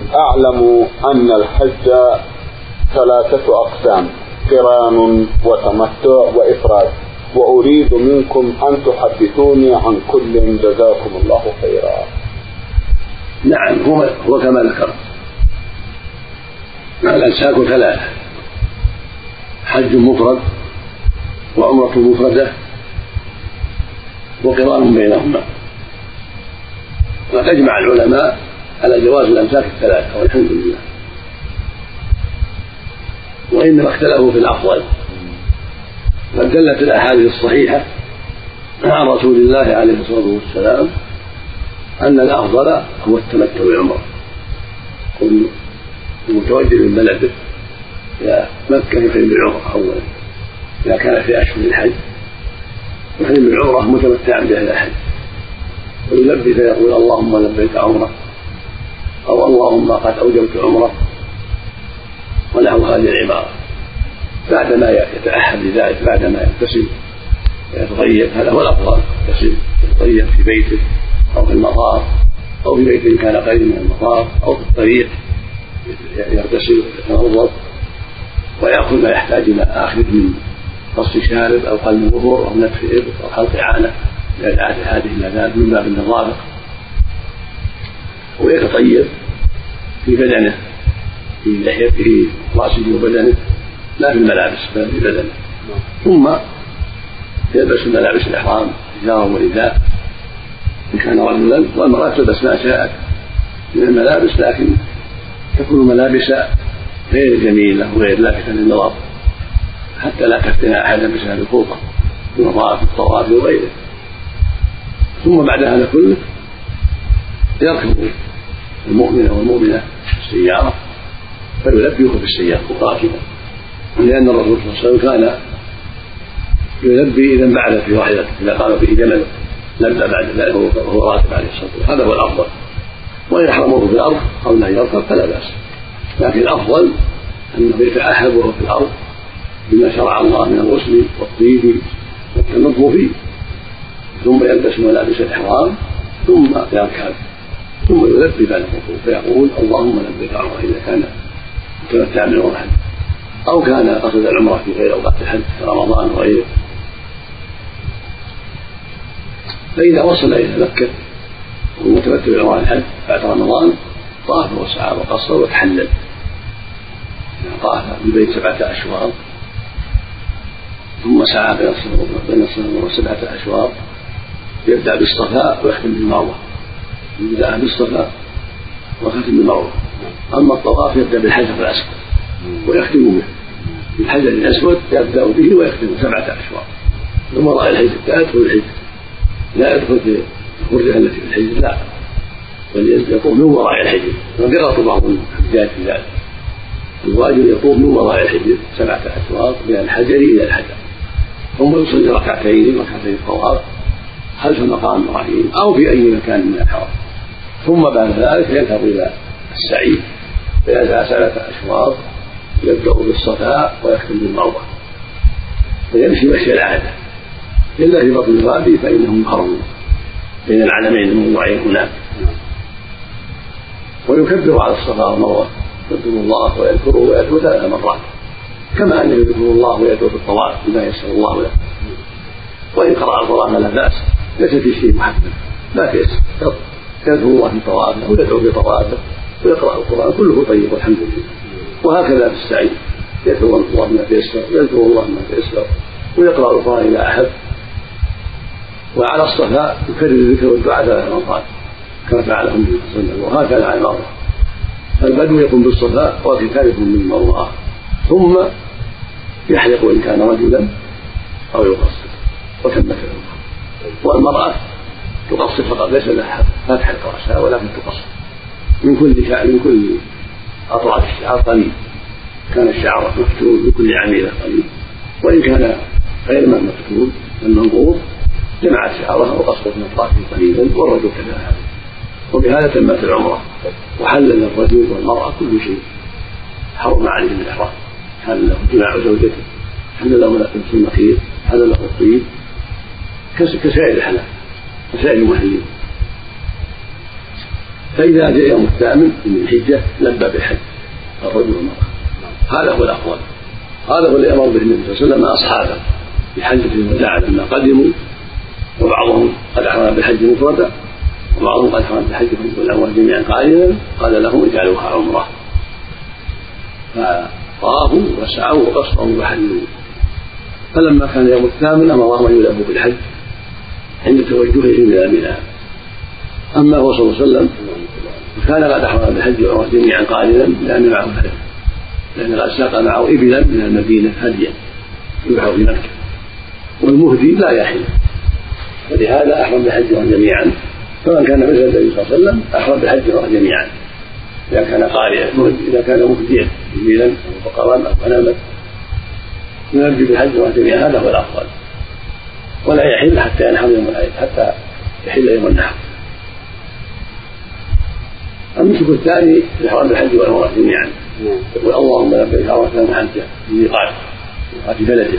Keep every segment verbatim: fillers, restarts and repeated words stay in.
أعلم أن الحج ثلاثة أقسام: قران وتمتع وإفراد، وأريد منكم أن تحدثوني عن كل جزاكم الله خيرا. نعم، هو, هو كما ذكر. الأنساك ثلاثة: حج مفرد، وعمرة مفردة، وقران بينهما. وقد أجمع العلماء على جواز الأنساك الثلاثة والحمد لله، وإنما اختلفوا في الأفضل. قد دلت الأحاديث الصحيحة عن رسول الله عليه الصلاة والسلام أن الأفضل هو التمتع بالعمرة، المتوجه من بلده إلى مكة يحرم بالعمرة أولا إذا كان في أشهر الحج، يحرم بالعمرة متمتعا بها إلى الحج، ويلبي فيقول اللهم لبيك عمرة، أو اللهم قد أوجبت عمرة، ونحو هذه العبارة. بعدما يتأهل لذلك، بعدما يغتسل يتطيب، هذا هو الأفضل، يغتسل يتطيب في بيته أو في المطار، أو في بيته كان قريب من المطار، أو في الطريق يغتسل ويتنظف ويأخذ ما يحتاج إلى آخره من قص شارب أو قلم ظهور أو نتف إبط أو حلق عانة لإزالة هذه اللذات من باب النظافة، ويتطيب في بدنه، في لحيته رأسه وبدنه، لا في الملابس بل في بدنه. ثم يلبس ملابس الإحرام، إزارا ورداء إن كان رجلا، والمرأة تلبس ما شاءت من الملابس، لكن تكون ملابس غير جميلة وغير لافتة للنظر، حتى لا تفتن أحدا بسبب الخوطة والمطاف والطواف وغيره. ثم بعد هذا كله يركب المؤمن والمؤمنة في السيارة فيلبي في السيارة راكبا، لأن الرسول صلى الله عليه وسلم كان يلبي إذا انبعث في راحلته، إذا قام به جمل لبى بعد ذلك وهو راكب عليه الصلاة والسلام، هذا هو الأفضل. وإن أحرمه في الأرض أو لا يركب فلا بأس، لكن الأفضل أنه يتأهب وهو في الأرض بما شرع الله من الغسل والطيب والتنظف، ثم يلبس ملابس الإحرام، ثم يركب، ثم يلبي بعد الركوع فيقول اللهم لبيك عمرة إذا كان متمتعا من الحج، أو كان قصد العمرة في غير أوقات الحج كرمضان وغيره. فإذا وصل إلى مكة ومتمتع بعمرة الحج بعد رمضان طاف وسعى وقصر وتحلل، طاف بالبيت سبعة أشواط، ثم سعى بين الصفا وسبعة أشواط، يبدأ بالصفا ويختم بالمروة، يبدأ بالصفا ويختم بالمروة. أما الطواف يبدأ بالحجر الأسود ويختم به، بالحجر الأسود يبدأ به ويختم سبعة أشواط، ثم رأى الحج لا يدخل الحج، لا يدخل في الخرجة التي في الحج، لا، بل يطوف من وراء الحجر، وقرأت بعض الحجاج في ذلك. الواجب يطوف من وراء الحجر سبعة أشواط من الحجر إلى الحجر، ثم يصلي ركعتين ركعتين الطواف خلف مقام إبراهيم أو في أي مكان من الحرم، ثم بعد ذلك يذهب إلى السعي فيسعى سبعة أشواط، يبدأ بالصفاء ويختم بالمروة، فيمشي مشي العادة، إلا في بطن الوادي فإنهم محرمون بين العلمين الموضوعين هناك. ويكبر على الصفا والمروة، يذكر الله ويذكره ويدعو ثلاث مرات، كما أنه يذكر الله ويدعو في الطواف بما يسر الله له. وإن قرأ القرآن لا بأس، ليس في شيء محدد، لا تيسر، يذكر الله في طوافه ويدعو في طوافه ويقرأ القرآن، كله طيب والحمد لله. وهكذا في السعي يذكر الله ما تيسر، يذكر الله ما تيسر ويقرأ القرآن إذا أحب. وعلى الصفا يكرر الذكر والدعاء ثلاث مرات كما فعله النبي صلى الله عليه وسلم، وهكذا على المروة. البدو يقوم بالصفا والكتاب يقوم بالمروة، ثم يحلق إن كان رجلا أو يقصر وتمت العمرة. والمرأة تقصر فقط، ليس لها لا تحلق رأسها ولكن تقصر من كل شعر، من كل أطراف الشعر قليل، كان الشعر مفتول من كل عميلة قليل، وإن كان غير ما مفتول المنظور جمعت شعرها وقصرت من أطرافه قليلا، والرجل كذلك. وبهذا تمت العمرة، وحلل الرجل والمرأة كل شيء حرم عليه من الإحرام، حل له جماع زوجته، حل له لبس المخيط، حل له الطيب كسائر الحلال كسائر المحلين. فإذا جاء يوم الثامن من الحجة لبى بالحج الرجل والمرأة، هذا هو الأفضل، هذا هو اللي أمر به النبي صلى الله عليه وسلم أصحابه في حجة الوداع لما قدموا، وبعضهم قد أحرم بالحج مفردا وبعضهم قد أحرم بالحج والعمرة جميعا قارنا، قال لهم اجعلوها عمرة، فطافوا وسعوا وقصروا وحلوا. فلما كان يوم الثامن أمرهم أن يلبوا بالحج عند توجههم إلى منى. أما هو صلى الله عليه وسلم فكان قد أحرم بالحج والعمرة جميعا قارنا لأن معه هدي، لأن قد ساق معه إبلا من المدينة هديا يباع في مكة، والمهدي لا يحل، ولهذا أحرم بالحج جميعا. فمن كان مثل النبي صلى الله عليه وسلم أحرم بالحج جميعا إذا كان قارئا، إذا كان مهديا إبلا أو بقرا أو غنما يلبي بالحج جميعا، هذا هو الأفضل، ولا يحل حتى ينحر يوم العيد، حتى يحل يوم النحر. النسك الثاني الإحرام بالحج والعمرة جميعا، يقول اللهم لبيك عمرة وحجة بميقات ميقات بلده،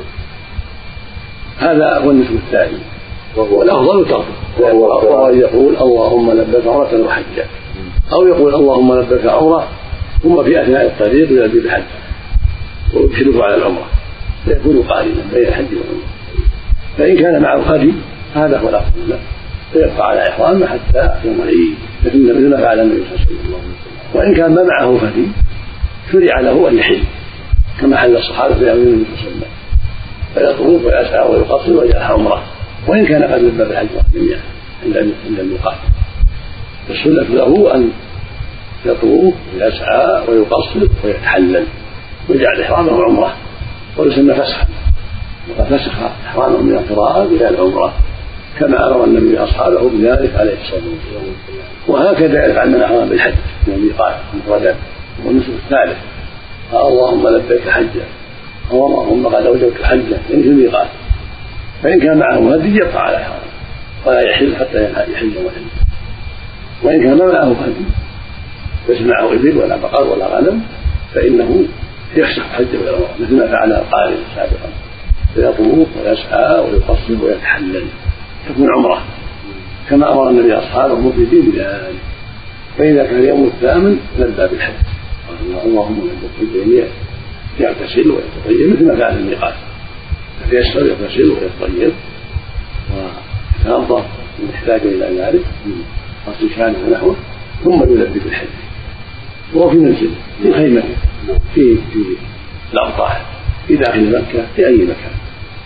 هذا هو النسك الثاني، والأفضل تركه، وهو يقول اللهم لبيك عمرة وحجة، أو يقول اللهم لبيك عمرة ثم في أثناء الطريق يلبي بالحج ويشرف على العمرة فيكون قارنا بين الحج والعمرة. فإن كان معه هدي هذا هو الأفضل، فيبقى على إحرامه حتى يوم العيد مثل ما فعل النبي صلى الله عليه وسلم. وإن كان ما معه هدي شرع له أن يحل كما حل الصحابة في أمر النبي صلى الله عليه وسلم، فيطوف ويسعى ويقصر ويجعل عمره، وإن كان قد لبى بالحج جميعا عند الميقات. السنة له أن يطوف ويسعى ويقصر ويتحلل ويجعل إحرامه عمره، ويسمى فسخا، وقد فسخ إحرامه من القراءة إلى العمرة كما أمر النبي أصحابه بذلك عليه الصلاة والسلام. وهكذا يفعل من أحرم بالحج من الميقات المفردات. والنسك الثالث اللهم لبيك حجا، اللهم قد أوجبت حجا يعني في الميقات، فإن كان معه هدي يبقى على إحرامه ولا يحل حتى يحل وحل. وإن كان ما معه هدي ليس معه إبل ولا بقر ولا غنم فإنه يفسخ حجه والعمرة مثل ما فعل القارئ سابقا، فيطوف ويسعى ويقصر ويتحلل تكون عمره كما أمر النبي أصحابه مفيدين بذلك. فإذا كان يوم الثامن لبى بالحج، اللهم لبيك بالجميع، يغتسل ويتطيب مثل ما فعل الميقات، فيسر يغتسل ويتطيب ويتنظف إن احتاج إلى ذلك من غسل شانه ونحوه، ثم يلبي بالحج وهو في منزل في خيمته في في الأبطال في داخل مكة في أي مكان،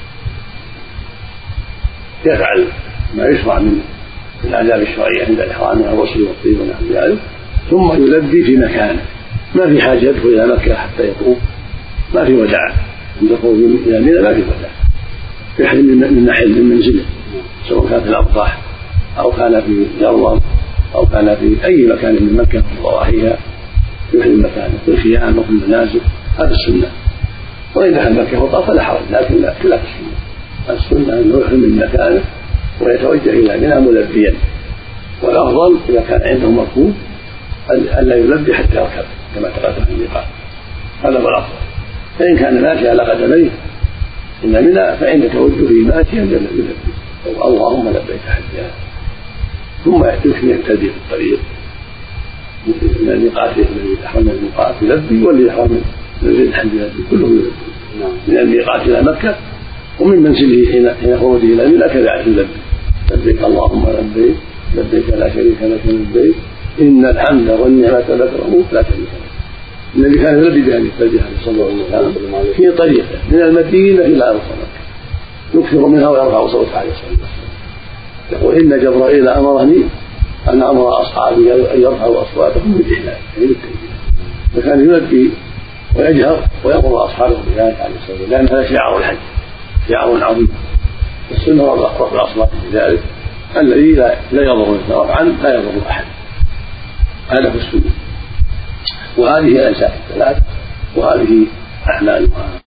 يفعل ما يشرع من الآداب الشرعية عند الإحرام من الغسل والطيب ونحو ذلك، ثم يلبي في مكانه، ما في حاجة يدخل إلى مكة حتى يطوف، ما في وداع عند الخروج إلى منى، ما في وداع، يحرم من محل من منزله سواء كان في الأبطاح أو كان في جرم أو كان في أي مكان من مكة وضواحيها، يحرم مكانه في الخيام وفي المنازل، هذا السنة. وإن دخل مكة وطاف فلا حرج، لكن لا خلاف السنة، السنة أنه يحرم من مكانه ويتوجه إلى منى ملبيا، والأفضل إذا كان عنده مركوب ألا يلبي حتى يركب كما تقدم في الميقات، هذا هو الأفضل. فإن كان ماشي على قدميه إلى منى فإن توجهه ماشيا يلبي اللهم لبيك حجا، ثم يكفي يبتدئ في الطريق من الميقات الذي أحرم من الميقات يلبي، واللي أحرم من غير الحج يلبي، كلهم يلبي من الميقات إلى مكة ومن منزله حين خروجه إلى منى كذلك يلبي لبيك اللهم لبيك لبيك لا شريك لك لبيك إن الحمد والنعمة لك والملك لا شريك لك. الذي كان يلبي بهذه التلبية صلى الله عليه وسلم في طريقه من المدينة إلى أقصى مكة يكثر منها ويرفع صوته عليه الصلاة والسلام، يقول إن جبرائيل أمرني أن أمر أصحابي أن يرفعوا أصواتهم بالإحلال يعني بالتلبية، فكان يلبي ويجهر ويأمر أصحابه بذلك عليه الصلاة والسلام، لأن هذا شعار الحج شعار عظيم. السنة رفع الأصوات بذلك الذي لا يضر رفعا لا يضر أحد، هذا في السنة. وهذه الأجزاء الثلاث وهذه أعمالها.